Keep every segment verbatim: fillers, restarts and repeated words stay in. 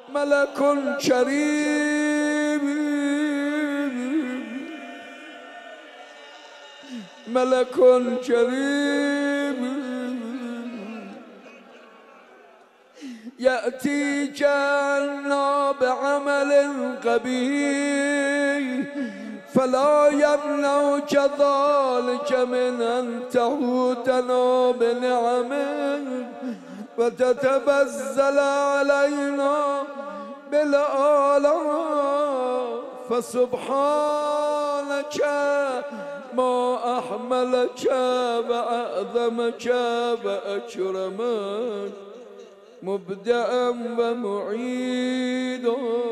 ملك کریم ملك کریم يأتيك عنا بعمل قبيح فلا يمنعك ذلك من أن تهوتنا بنعمه وتتبذل علينا بالآلاء فسبحانك ما أحملك وأعظمك وأكرمك مبدأ ومعيد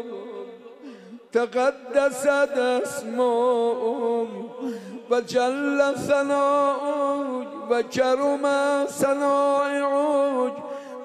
تقدست اسمه وجل ثناؤك وكرم صنائعك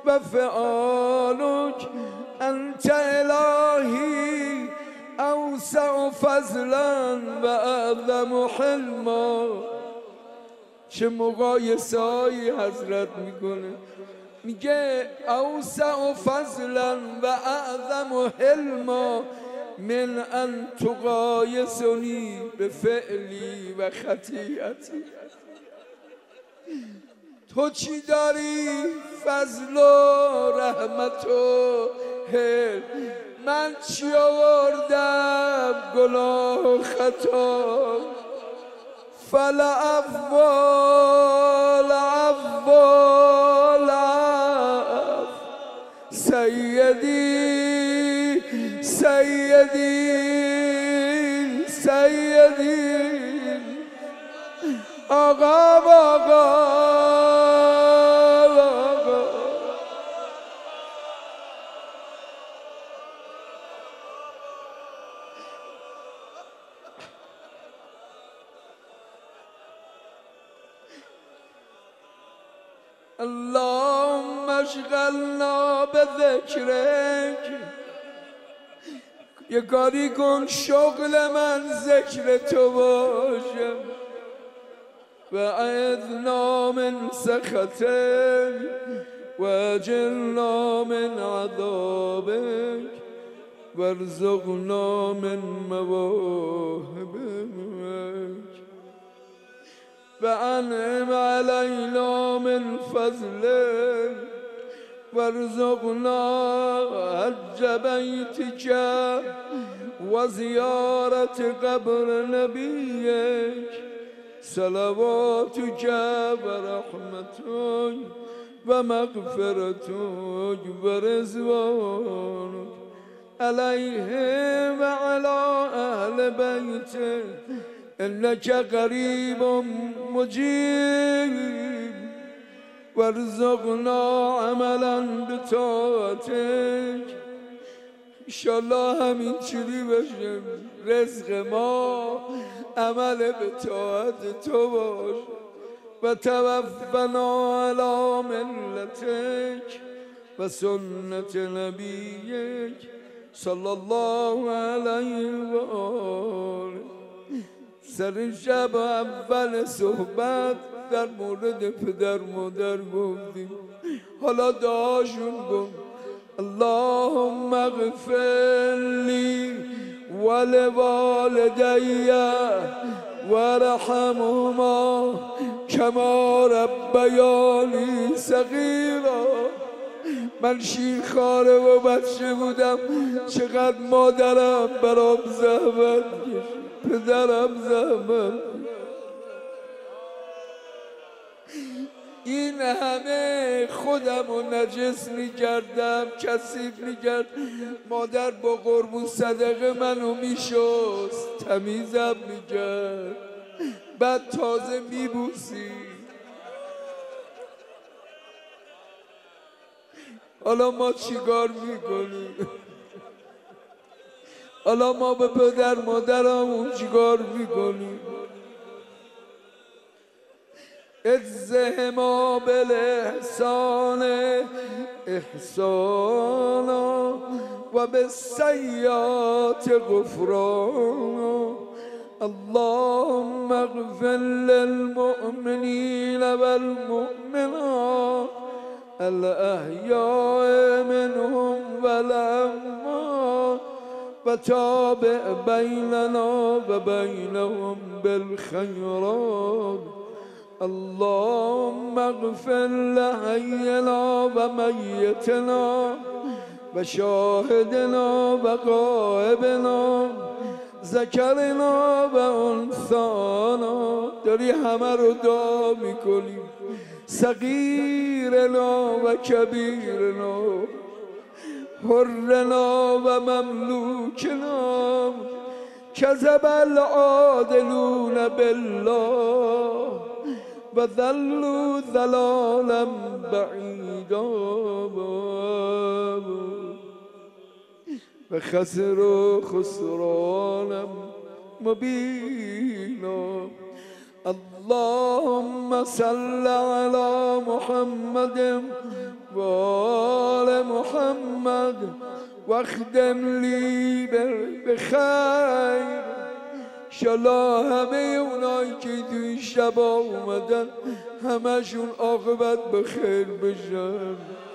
وفعالك أنت إلهي أوسع فضلا وأعظم حلما. چه مقایسه‌ای حضرت میکنه، میگه اوسع فضلا و اعظم حلما من ان تقایسنی به فعلی و خطیئتی. تو چی داری؟ فضل و رحمت و حلم. من چی آوردم؟ گناه و خطا. فالعفو العفو سیدی سیدی سیدی آقا آقا اللهم اشغلنا بذکرک. یه کاری کن شغل من ذکر تو باشه. و اعذنا من سخطک و اجرنا من عذابک وارزقنا من مواهبک وأنعم علينا من فضلك وارزقنا حج بيتك وزيارة قبر نبيك صلواتك ورحمتك ومغفرتك ورضوانك عليه وعلى أهل بيته إنك قريب مجيب وارزقنا عملا بطاعتك. انشالله همینجوری بشه رزق ما عمل به طاعت تو باش. و توفنا علی ملتک و سنت نبیک صلی الله علیه و آله. سر شب اول صحبت در مورد پدر مادر گفتیم، حالا دعاشون گفت. اللهم اغفر لی ولوالدی وارحمهما کما ربیانی صغیرا. من شیرخواره و بچه بودم، چقدر مادرم برام زحمت کشید، پدرم زحمت. این همه خودم رو نجس میکردم، کثیف میکرد. مادر با قربون صدقه منو میشست، تمیزم میکرد، بعد تازه میبوسی. حالا ما چیکار میکنیم؟ حالا ما به پدر مادرمون چیکار میکنیم؟ اجزهما بالاحسان احسانا و بالسیئات غفرانا. اللهم اغفر للمؤمنین والمؤمنات الاحیاء منهم والاموات و تابع بیننا و بینهم بالخیرات اللهم اغفر لحینا و میتنا و شاهدنا و غائبنا ذکرنا و انثانا. داری همه رو دعا میکنی، صغیرنا و کبیرنا، حرنا و مملوکنا. کذب العادلون بالله و ذلوا ضلالا بعیدا و خسروا خسرانا مبینا. اللهم صل على محمد و آل محمد واخدم لی بخیر. انشالله همه اونایی که توی شب اومدن همشون عاقبت بخیر بشن.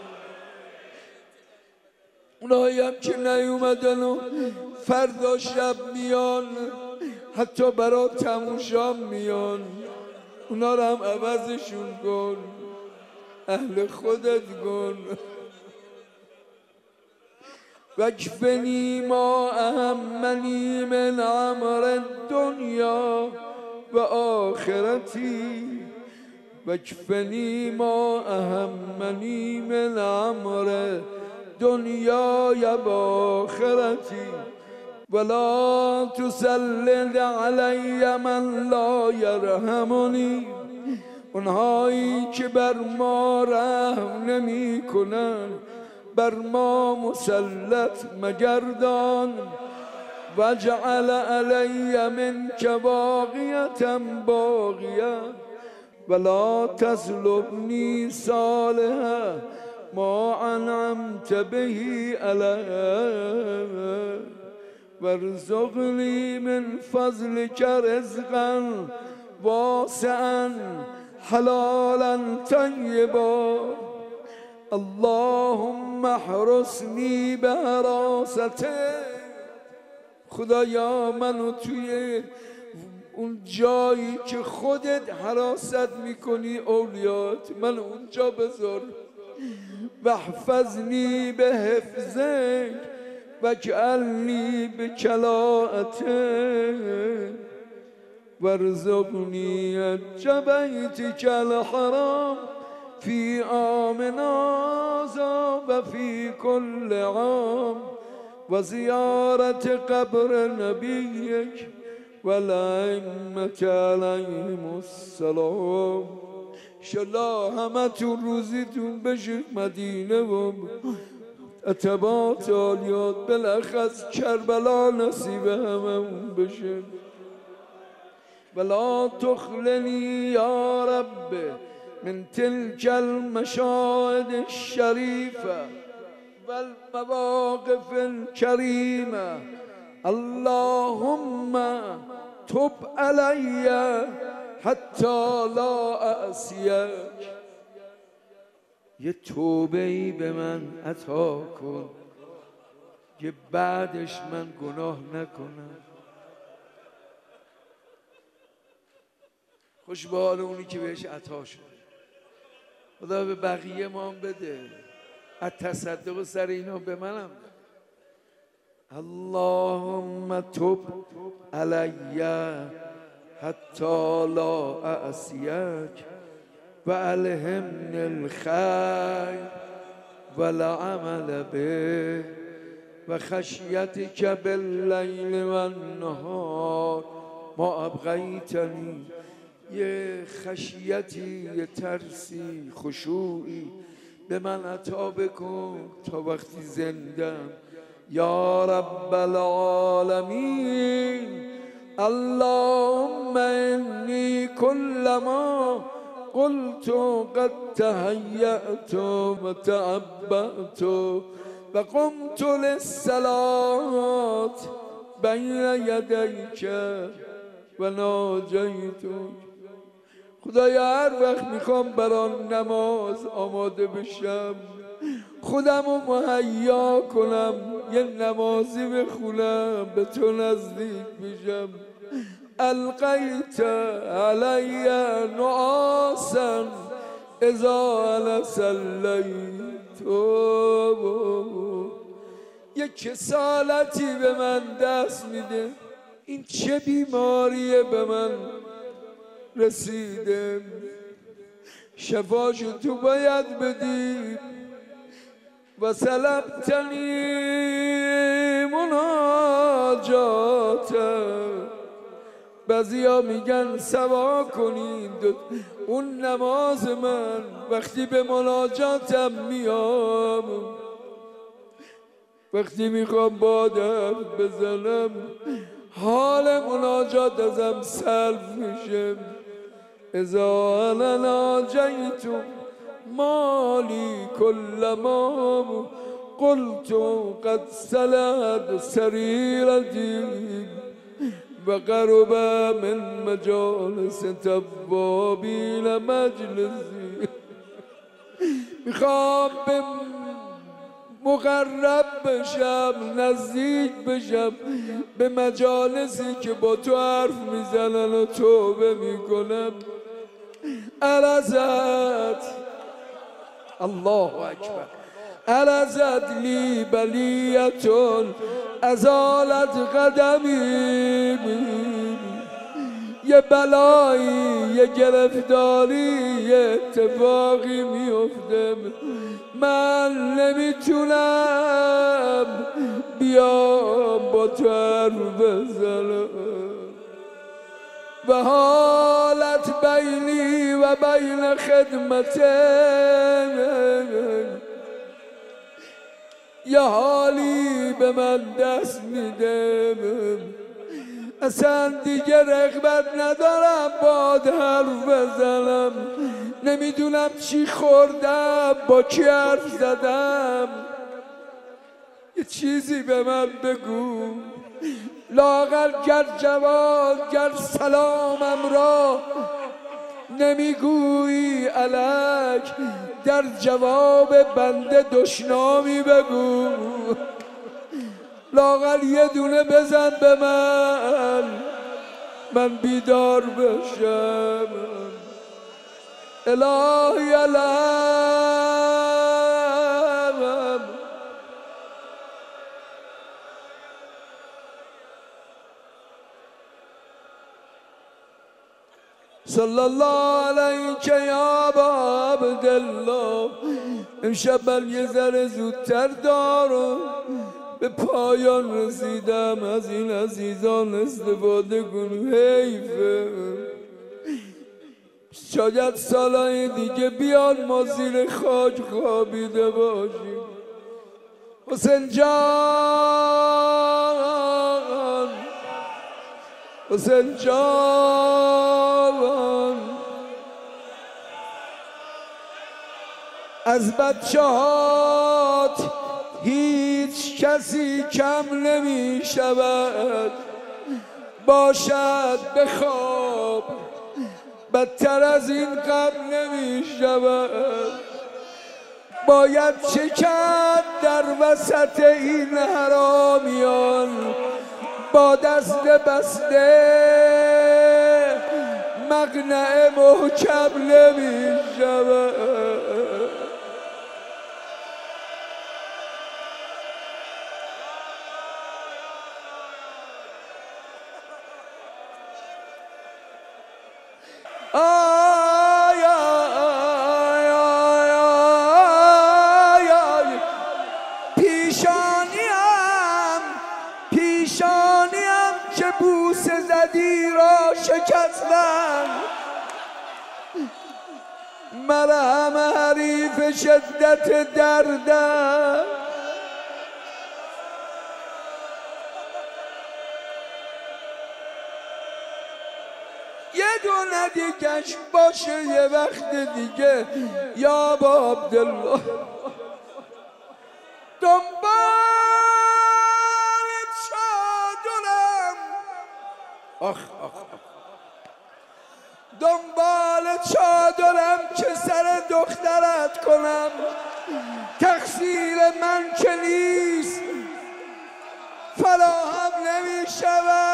اونایی هم که نیومدن و فردا شب میان حتی برای تماشا میان، اونا رو هم عوضشون کن، اهل خودت کن. واکفنی ما اهمنی من امر الدنیا و آخرتی واکفنی ما اهمنی من امر دنیای و آخرتی ولا تسلط علی من لا یرحمنی. اونهایی که بر ما رحم نمی کنن بر ما مسلط مگردان. واجعل علی منک باقیة باقیة ولا تسلبنی صالحا ما انعمت به علی وارزقنی من فضلک رزقا واسعا حلالا طیبا. اللهم احرسنی به حراسته. خدایا منو توی اون جایی که خودت حراست میکنی اولیات من اونجا بذار. واحفظنی به حفظک واجعلنی به کلاءته وارزقنی حج بیتک الحرام فی عامنا هذا و فی کل عام و زیارت قبر نبیک و الائمة علیهم السلام. انشالله همه تون روزیتون بشه مدینه و اتباط عالیات بالاخص کربلا نصیب هممون بشه. ولا تخلنی یا رب من تلك المشاهد الشریفه والمواقف الكریمه. اللهم تب علی حتی لا اعصیک. یه توبه ای به من عطا کن که بعدش من گناه نکنم. خوش به حال اونی که بهش عطا شده. خدا به بقیه ما هم بده. از تصدق سر اینا به منم ده. اللهم تب علی حتی لا اعصیک و الهمنی الخیر و العمل به و خشیتک باللیل و النهار ما ابقیتنی. یه خشیتی، یه ترسی، خشوعی به من عطا بکن تا وقتی زندم. یا رب العالمین. اللهم انی کلما قلت قد تهیأت و تعبأت و قمت للصلاة بین یدیک و ناجیتک. خدایا هر وقت میخوام برای نماز آماده بشم خودم رو مهیا کنم یه نمازی بخونم به تو نزدیک بشم. القیت علی نعاسا اذا انا صلیت. یه کسالتی به من دست میده، این چه بیماریه به من رسیده، شفاشو تو باید بدی. و سلبتنی مناجاتا، بعضیا میگن سوا کنید اون نماز من وقتی به مناجاتم میام، وقتی میخوام با درد بزنم حال مناجات ازم سلب میشه. اذا انا ناجیت مالی کلما قلت قد سلد سریرتی و قرب من مجالس توابین مجلسی. میخوام به مقرب بشم، نزدیک بشم به مجالسی که با تو حرف میزنن و توبه میکنم. الازد الله اکبر الازد لی بلیتون ازالت قدمی. یه بلایی یه گرفتاری یه اتفاقی میفته، من نمیتونم بیام با تو حرف بزنم. و حالت بینی و بین خدمته، یه حالی به من دست میده، اصلا دیگه رغبت ندارم با حرف بزنم. نمیدونم چی خوردم، با کی حرف زدم، یه چیزی به من بگو. لااقل گر جواب گر سلامم را نمیگویی الک، در جواب بنده دشنامی بگو. لااقل یه دونه بزن به من، من بیدار بشم. الهی الهم صلی الله علیک یا ابا عبدالله. امشب من یه ذره زودتر دارم، به پایان رسیدم. از این عزیزان استفاده کن، حیفه. شاید سالهای دیگه بیان ما زیر خاک خوابیده باشیم. حسین جان حسین جان از بچه هات هیچ کسی کم نمی شود، باشد به خواب بدتر از این غم نمی شود. باید چه کرد در وسط این حرامیان، با دست بسته مقنعه محکم نمی شود. آی آی آی آی آی پیشانیم پیشانیم که بوسه زدی را شکستن، مرهم حریف شدت دردم. یه دونه دیگهش باشه یه وقت دیگه یا ابا عبدالله. دنبال چادرم آخ آخ آخ دنبال چادرم که سر دخترت کنم، تقصیر تقصیر من که نیست، فراهم نمی شود.